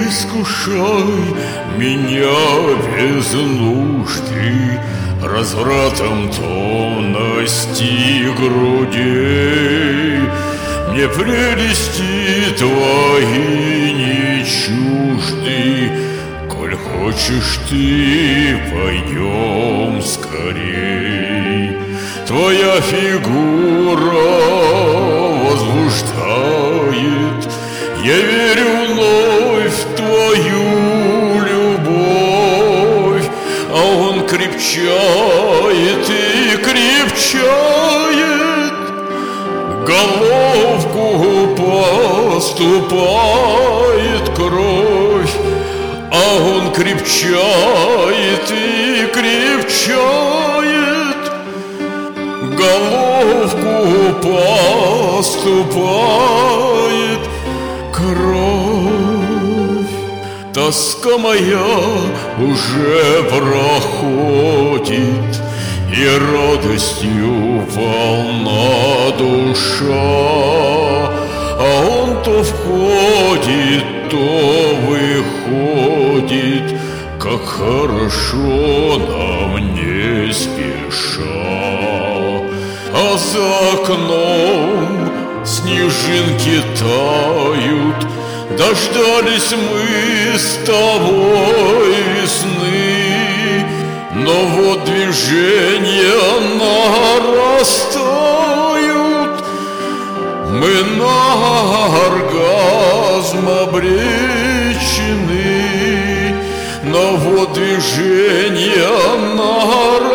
искушай меня без нужды развратом томности грудей. Мне прелести твои не чужды, коль хочешь ты, пойдем скорей. Твоя фигура возбуждает, я верю вновь в твою любовь, а он крепчает и крепчает. Головку поступает кровь, а он крепчает и крепчает. Головку поступает кровь. Тоска моя уже проходит, и радостью полна душа, а он то входит, то выходит, как хорошо нам не спеша. А за окном снежинки тают, дождались мы с тобой весны. Но вот движения нарастают, мы на оргазм обречены. Но вот движения нарастают,